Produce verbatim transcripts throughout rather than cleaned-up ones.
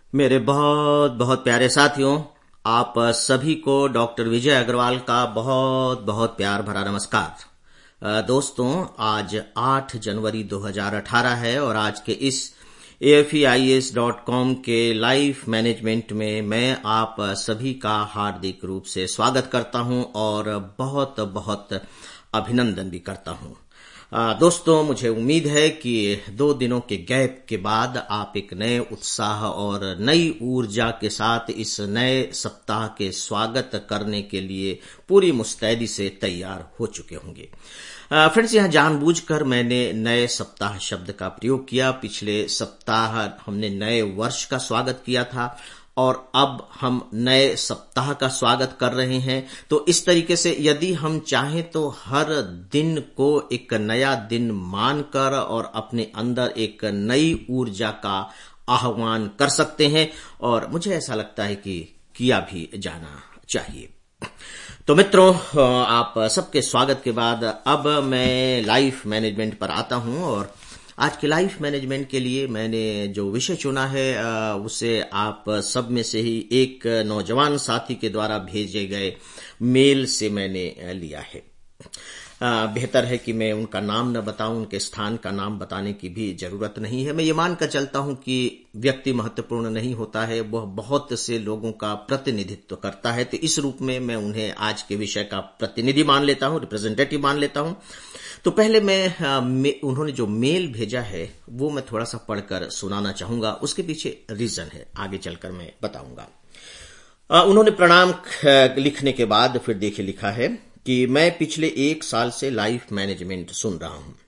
मेरे बहुत बहुत प्यारे साथियों, आप सभी को डॉक्टर विजय अग्रवाल का बहुत बहुत प्यार भरा नमस्कार। अ, दोस्तों, आज आठ जनवरी दो हज़ार अठारह है और आज के इस A F E I S dot com के लाइफ मैनेजमेंट में मैं आप सभी का हार्दिक रूप से स्वागत करता हूं और बहुत बहुत अभिनंदन भी करता हूं। आ, दोस्तों, मुझे उम्मीद है कि दो दिनों के गैप के बाद आप एक नए उत्साह और नई ऊर्जा के साथ इस नए सप्ताह के स्वागत करने के लिए पूरी मुस्तैदी से तैयार हो चुके होंगे। फ्रेंड्स, यहाँ जानबूझकर मैंने नए सप्ताह शब्द का प्रयोग किया। पिछले सप्ताह हमने नए वर्ष का स्वागत किया था और अब हम नए सप्ताह का स्वागत कर रहे हैं। तो इस तरीके से यदि हम चाहें तो हर दिन को एक नया दिन मानकर और अपने अंदर एक नई ऊर्जा का आह्वान कर सकते हैं और मुझे ऐसा लगता है कि किया भी जाना चाहिए। तो मित्रों, आप सबके स्वागत के बाद अब मैं लाइफ मैनेजमेंट पर आता हूं और आज के लाइफ मैनेजमेंट के लिए मैंने जो विषय चुना है उसे आप सब में से ही एक नौजवान साथी के द्वारा भेजे गए मेल से मैंने लिया है। बेहतर है कि मैं उनका नाम न बताऊं, उनके स्थान का नाम बताने की भी जरूरत नहीं है। मैं ये मानकर चलता हूं कि व्यक्ति महत्वपूर्ण नहीं होता है, वह बहुत से लोगों का प्रतिनिधित्व करता है। तो इस रूप में मैं उन्हें आज के विषय का प्रतिनिधि मान लेता हूं, रिप्रेजेंटेटिव मान लेता हूं। तो पहले मैं उन्होंने जो मेल भेजा है वो मैं थोड़ा सा पढ़कर सुनाना चाहूंगा। उसके पीछे रीजन है, आगे चलकर मैं बताऊंगा। उन्होंने प्रणाम लिखने के बाद फिर देखिए लिखा है कि मैं पिछले एक साल से लाइफ मैनेजमेंट सुन रहा हूं।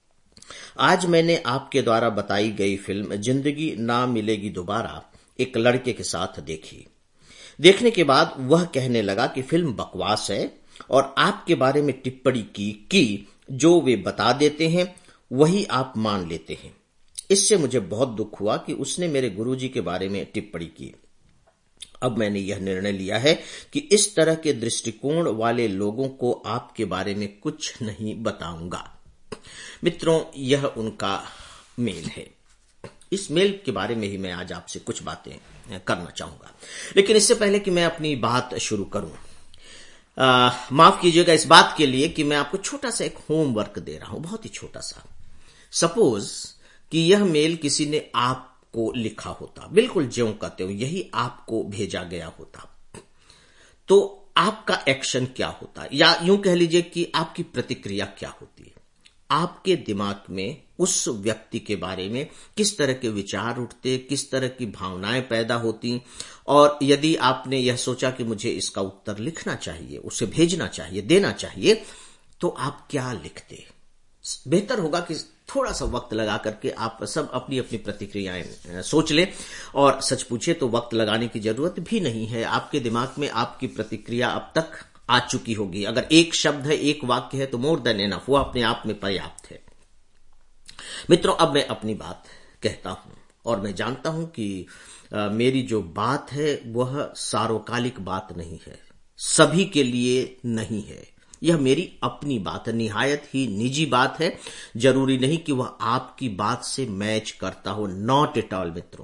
आज मैंने आपके द्वारा बताई गई फिल्म जिंदगी ना मिलेगी दोबारा एक लड़के के साथ देखी। देखने के बाद वह कहने लगा कि फिल्म बकवास है और आपके बारे में टिप्पणी की कि जो वे बता देते हैं वही आप मान लेते हैं। इससे मुझे बहुत दुख हुआ कि उसने मेरे गुरुजी के बारे में टिप्पणी की। अब मैंने यह निर्णय लिया है कि इस तरह के दृष्टिकोण वाले लोगों को आपके बारे में कुछ नहीं बताऊंगा। मित्रों, यह उनका मेल है। इस मेल के बारे में ही मैं आज आपसे कुछ बातें करना चाहूंगा, लेकिन इससे पहले कि मैं अपनी बात शुरू करूं, आ, माफ कीजिएगा इस बात के लिए कि मैं आपको छोटा सा एक होमवर्क दे रहा हूं, बहुत ही छोटा सा। सपोज कि यह मेल किसी ने आपको लिखा होता, बिल्कुल ज्यों कहते हो यही आपको भेजा गया होता, तो आपका एक्शन क्या होता, या यूं कह लीजिए कि आपकी प्रतिक्रिया क्या होती है। आपके दिमाग में उस व्यक्ति के बारे में किस तरह के विचार उठते, किस तरह की भावनाएं पैदा होती, और यदि आपने यह सोचा कि मुझे इसका उत्तर लिखना चाहिए, उसे भेजना चाहिए, देना चाहिए, तो आप क्या लिखते। बेहतर होगा कि थोड़ा सा वक्त लगा करके आप सब अपनी अपनी प्रतिक्रियाएं सोच लें, और सच पूछे तो वक्त लगाने की जरूरत भी नहीं है। आपके दिमाग में आपकी प्रतिक्रिया अब तक आ चुकी होगी। अगर एक शब्द है, एक वाक्य है, तो मोर देन एनफ, वो अपने आप में पर्याप्त है। मित्रों, अब मैं अपनी बात कहता हूं और मैं जानता हूं कि आ, मेरी जो बात है वह सार्वकालिक बात नहीं है, सभी के लिए नहीं है। यह मेरी अपनी बात है, निहायत ही निजी बात है। जरूरी नहीं कि वह आपकी बात से मैच करता हो, नॉट एट ऑल। मित्रों,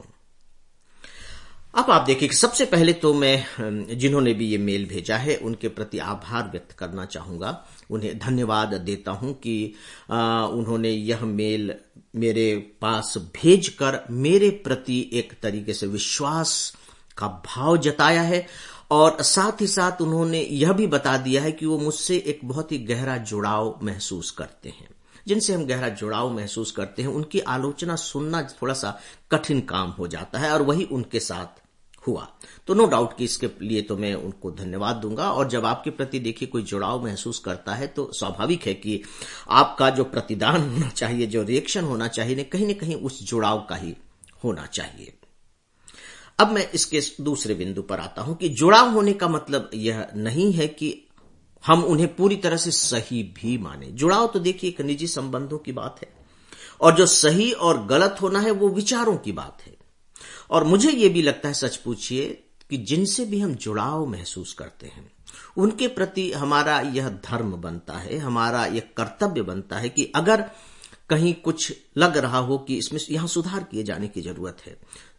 अब आप देखिए कि सबसे पहले तो मैं जिन्होंने भी ये मेल भेजा है उनके प्रति आभार व्यक्त करना चाहूंगा, उन्हें धन्यवाद देता हूं कि आ, उन्होंने यह मेल मेरे पास भेजकर मेरे प्रति एक तरीके से विश्वास का भाव जताया है, और साथ ही साथ उन्होंने यह भी बता दिया है कि वो मुझसे एक बहुत ही गहरा जुड़ाव महसूस करते हैं। जिनसे हम गहरा जुड़ाव महसूस करते हैं उनकी आलोचना सुनना थोड़ा सा कठिन काम हो जाता है, और वही उनके साथ हुआ। तो नो डाउट कि इसके लिए तो मैं उनको धन्यवाद दूंगा। और जब आपके प्रति देखिए कोई जुड़ाव महसूस करता है तो स्वाभाविक है कि आपका जो प्रतिदान होना चाहिए, जो रिएक्शन होना चाहिए, कहीं न कहीं उस जुड़ाव का ही होना चाहिए। अब मैं इसके दूसरे बिंदु पर आता हूं कि जुड़ाव होने का मतलब यह नहीं है कि हम उन्हें पूरी तरह से सही भी माने। जुड़ाव तो देखिए एक निजी संबंधों की बात है, और जो सही और गलत होना है वो विचारों की बात है। और मुझे ये भी लगता है, सच पूछिए, कि जिनसे भी हम जुड़ाव महसूस करते हैं उनके प्रति हमारा यह धर्म बनता है, हमारा यह कर्तव्य बनता है कि अगर कहीं कुछ लग रहा हो कि इसमें यहां सुधार किए जाने की जरूरत है,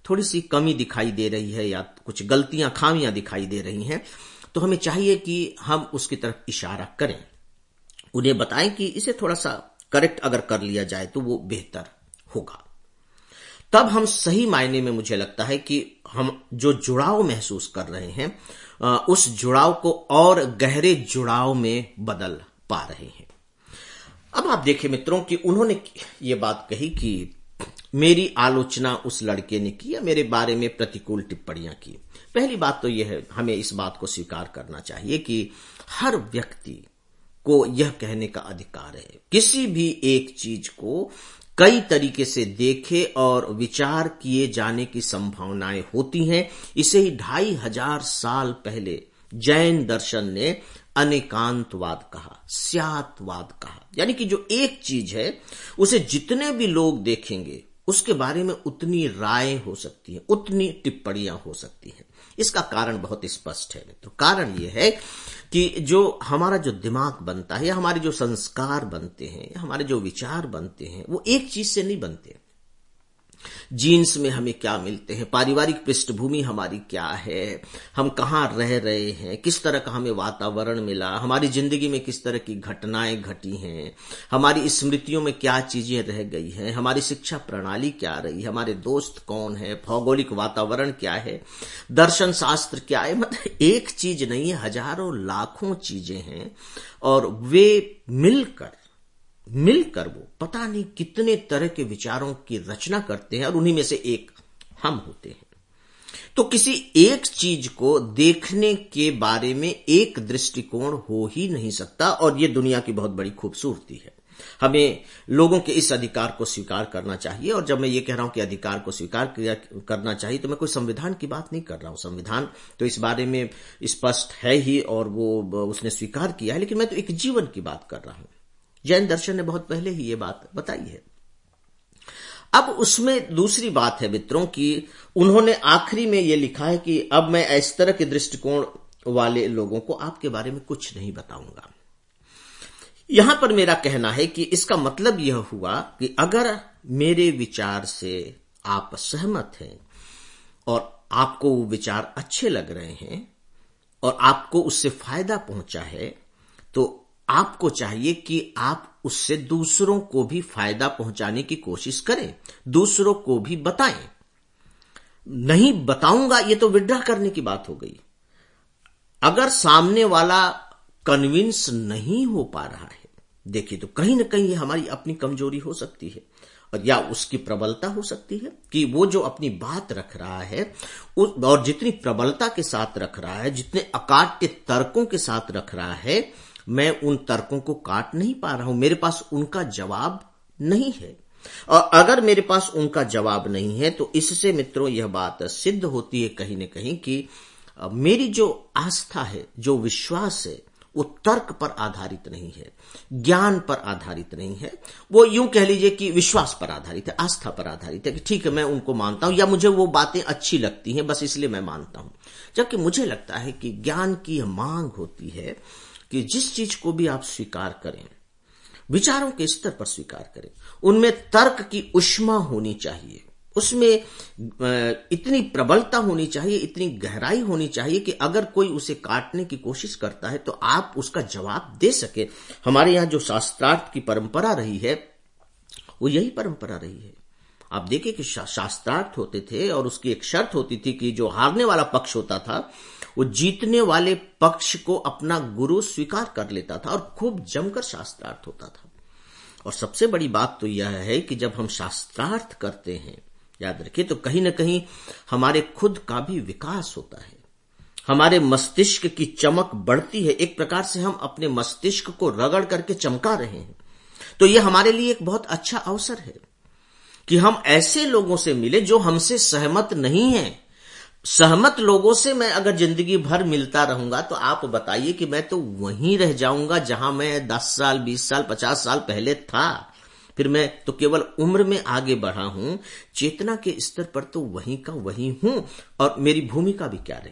थोड़ी सी कमी दिखाई दे रही है या कुछ गलतियां खामियां दिखाई दे रही हैं, तो हमें चाहिए कि हम उसकी तरफ इशारा करें, उन्हें बताएं कि इसे थोड़ा सा करेक्ट अगर कर लिया जाए तो वो बेहतर होगा। तब हम सही मायने में, मुझे लगता है कि हम जो जुड़ाव महसूस कर रहे हैं उस जुड़ाव को और गहरे जुड़ाव में बदल पा रहे हैं। अब आप देखें मित्रों कि उन्होंने ये बात कही कि मेरी आलोचना उस लड़के ने की या मेरे बारे में प्रतिकूल टिप्पणियां की। पहली बात तो यह है, हमें इस बात को स्वीकार करना चाहिए कि हर व्यक्ति को यह कहने का अधिकार है, किसी भी एक चीज को कई तरीके से देखे और विचार किए जाने की संभावनाएं होती हैं। इसे ही ढाई हजार साल पहले जैन दर्शन ने अनेकांतवाद कहा, स्यात्वाद कहा, यानी कि जो एक चीज है उसे जितने भी लोग देखेंगे उसके बारे में उतनी राय हो सकती है, उतनी टिप्पणियां हो सकती हैं। इसका कारण बहुत स्पष्ट है मित्रों। कारण यह है कि जो हमारा जो दिमाग बनता है या हमारे जो संस्कार बनते हैं या हमारे जो विचार बनते हैं वो एक चीज से नहीं बनते। जीन्स में हमें क्या मिलते हैं, पारिवारिक पृष्ठभूमि हमारी क्या है, हम कहाँ रह रहे हैं, किस तरह का हमें वातावरण मिला, हमारी जिंदगी में किस तरह की घटनाएं घटी हैं, हमारी स्मृतियों में क्या चीजें रह गई हैं, हमारी शिक्षा प्रणाली क्या रही, हमारे दोस्त कौन है, भौगोलिक वातावरण क्या है, दर्शन शास्त्र क्या है। मतलब एक चीज नहीं है, हजारों लाखों चीजें हैं और वे मिलकर मिलकर वो पता नहीं कितने तरह के विचारों की रचना करते हैं और उन्हीं में से एक हम होते हैं। तो किसी एक चीज को देखने के बारे में एक दृष्टिकोण हो ही नहीं सकता और ये दुनिया की बहुत बड़ी खूबसूरती है। हमें लोगों के इस अधिकार को स्वीकार करना चाहिए। और जब मैं ये कह रहा हूं कि अधिकार को स्वीकार करना चाहिए तो मैं कोई संविधान की बात नहीं कर रहा हूं। संविधान तो इस बारे में स्पष्ट है ही और वो उसने स्वीकार किया है, लेकिन मैं तो एक जीवन की बात कर रहा हूं। जैन दर्शन ने बहुत पहले ही ये बात बताई है। अब उसमें दूसरी बात है मित्रों कि उन्होंने आखिरी में ये लिखा है कि अब मैं इस तरह के दृष्टिकोण वाले लोगों को आपके बारे में कुछ नहीं बताऊंगा। यहां पर मेरा कहना है कि इसका मतलब यह हुआ कि अगर मेरे विचार से आप सहमत हैं और आपको वो विचार अच्छे लग रहे हैं और आपको उससे फायदा पहुंचा है, तो आपको चाहिए कि आप उससे दूसरों को भी फायदा पहुंचाने की कोशिश करें, दूसरों को भी बताएं। नहीं बताऊंगा ये तो विड्रॉ करने की बात हो गई। अगर सामने वाला कन्विंस नहीं हो पा रहा है, देखिए तो कहीं ना कहीं ये हमारी अपनी कमजोरी हो सकती है और या उसकी प्रबलता हो सकती है कि वो जो अपनी बात रख रहा है और जितनी प्रबलता के साथ रख रहा है, जितने अकाट्य तर्कों के साथ रख रहा है, मैं उन तर्कों को काट नहीं पा रहा हूं, मेरे पास उनका जवाब नहीं है। और अगर मेरे पास उनका जवाब नहीं है तो इससे मित्रों यह बात सिद्ध होती है कहीं न कहीं कि मेरी जो आस्था है, जो विश्वास है, वो तर्क पर आधारित नहीं है, ज्ञान पर आधारित नहीं है। वो यूं कह लीजिए कि विश्वास पर आधारित है, आस्था पर आधारित है कि ठीक है मैं उनको मानता हूं या मुझे वो बातें अच्छी लगती हैं बस इसलिए मैं मानता हूं। जबकि मुझे लगता है कि ज्ञान की मांग होती है कि जिस चीज को भी आप स्वीकार करें, विचारों के स्तर पर स्वीकार करें, उनमें तर्क की ऊष्मा होनी चाहिए, उसमें इतनी प्रबलता होनी चाहिए, इतनी गहराई होनी चाहिए कि अगर कोई उसे काटने की कोशिश करता है तो आप उसका जवाब दे सके। हमारे यहां जो शास्त्रार्थ की परंपरा रही है वो यही परंपरा रही है। आप देखिए कि शास्त्रार्थ होते थे और उसकी एक शर्त होती थी कि जो हारने वाला पक्ष होता था वो जीतने वाले पक्ष को अपना गुरु स्वीकार कर लेता था और खूब जमकर शास्त्रार्थ होता था। और सबसे बड़ी बात तो यह है कि जब हम शास्त्रार्थ करते हैं, याद रखिए, तो कहीं ना कहीं हमारे खुद का भी विकास होता है, हमारे मस्तिष्क की चमक बढ़ती है। एक प्रकार से हम अपने मस्तिष्क को रगड़ करके चमका रहे हैं। तो यह हमारे लिए एक बहुत अच्छा अवसर है कि हम ऐसे लोगों से मिले जो हमसे सहमत नहीं हैं। सहमत लोगों से मैं अगर जिंदगी भर मिलता रहूंगा तो आप बताइए कि मैं तो वहीं रह जाऊंगा जहां मैं दस साल, बीस साल, पचास साल पहले था। फिर मैं तो केवल उम्र में आगे बढ़ा हूं, चेतना के स्तर पर तो वहीं का वहीं हूं। और मेरी भूमिका भी क्या रही?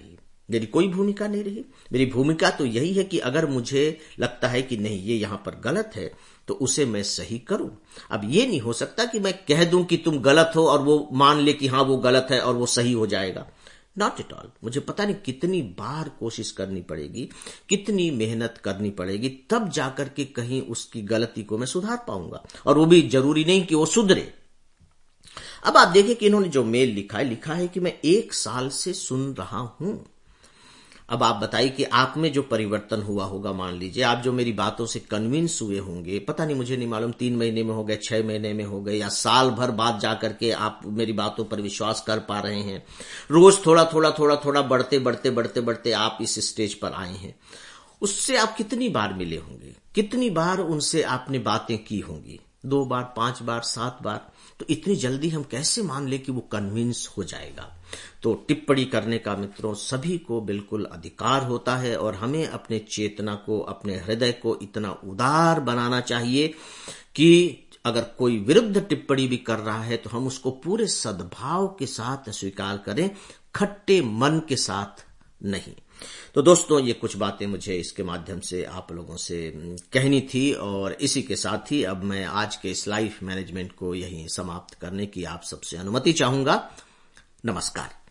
मेरी कोई भूमिका नहीं रही। मेरी भूमिका तो यही है कि अगर मुझे लगता है कि नहीं ये यहां पर गलत है तो उसे मैं सही करूं। अब ये नहीं हो सकता कि मैं कह दूं कि तुम गलत हो और वो मान ले कि हां वो गलत है और वो सही हो जाएगा। Not at all. मुझे पता नहीं कितनी बार कोशिश करनी पड़ेगी, कितनी मेहनत करनी पड़ेगी, तब जाकर के कहीं उसकी गलती को मैं सुधार पाऊंगा। और वो भी जरूरी नहीं कि वो सुधरे। अब आप देखिए कि इन्होंने जो मेल लिखा है, लिखा है कि मैं एक साल से सुन रहा हूं। अब आप बताइए कि आप में जो परिवर्तन हुआ होगा, मान लीजिए आप जो मेरी बातों से कन्विंस हुए होंगे, पता नहीं, मुझे नहीं मालूम, तीन महीने में हो गए, छह महीने में हो गए, या साल भर बाद जाकर के आप मेरी बातों पर विश्वास कर पा रहे हैं। रोज थोड़ा थोड़ा थोड़ा थोड़ा बढ़ते बढ़ते बढ़ते बढ़ते आप इस स्टेज पर आए हैं। उससे आप कितनी बार मिले होंगे, कितनी बार उनसे आपने बातें की होंगी? दो बार, पांच बार, सात बार? तो इतनी जल्दी हम कैसे मान ले कि वो कन्विंस हो जाएगा? तो टिप्पणी करने का मित्रों सभी को बिल्कुल अधिकार होता है, और हमें अपने चेतना को, अपने हृदय को इतना उदार बनाना चाहिए कि अगर कोई विरुद्ध टिप्पणी भी कर रहा है तो हम उसको पूरे सद्भाव के साथ स्वीकार करें, खट्टे मन के साथ नहीं। तो दोस्तों, ये कुछ बातें मुझे इसके माध्यम से आप लोगों से कहनी थी, और इसी के साथ ही अब मैं आज के इस लाइफ मैनेजमेंट को यहीं समाप्त करने की आप सबसे अनुमति चाहूंगा। नमस्कार।